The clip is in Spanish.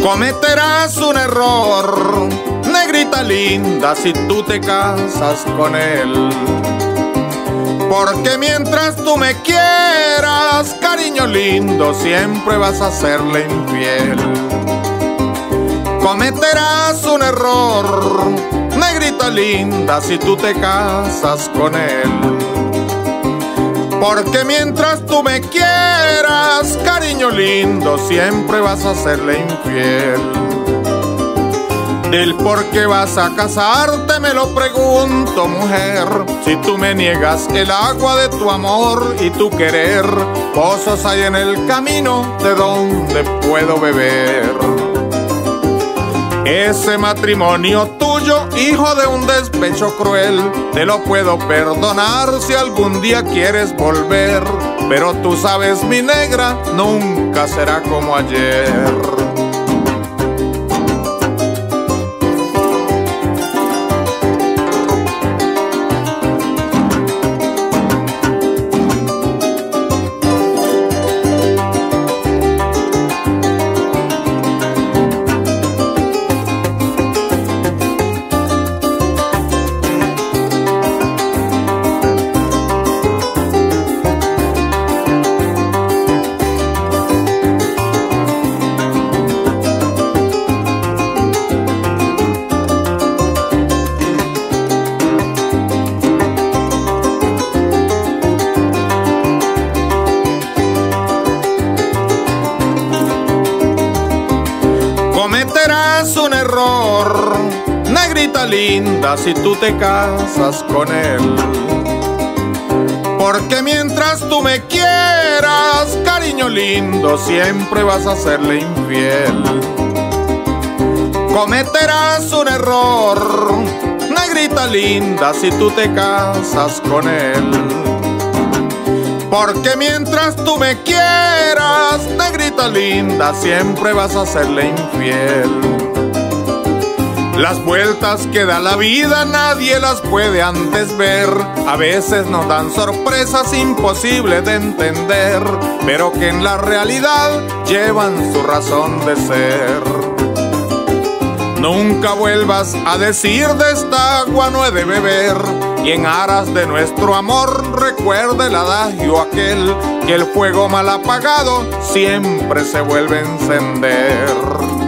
Cometerás un error, negrita linda, si tú te casas con él. Porque mientras tú me quieras, cariño lindo, siempre vas a serle infiel. Cometerás un error, negrita linda, si tú te casas con él. Porque mientras tú me quieras, cariño lindo, siempre vas a serle infiel. El por qué vas a casarte me lo pregunto, mujer. Si tú me niegas el agua de tu amor y tu querer, pozos hay en el camino de donde puedo beber. Ese matrimonio tuyo, hijo de un despecho cruel, te lo puedo perdonar si algún día quieres volver. Pero tú sabes, mi negra, nunca será como ayer. Cometerás un error, negrita linda, si tú te casas con él. Porque mientras tú me quieras, cariño lindo, siempre vas a serle infiel. Cometerás un error, negrita linda, si tú te casas con él. Porque mientras tú me quieras, negrita linda, siempre vas a serle infiel. Las vueltas que da la vida nadie las puede antes ver. A veces nos dan sorpresas imposibles de entender, pero que en la realidad llevan su razón de ser. Nunca vuelvas a decir de esta agua no he de beber. Y en aras de nuestro amor recuerda el adagio aquel, que el fuego mal apagado siempre se vuelve a encender.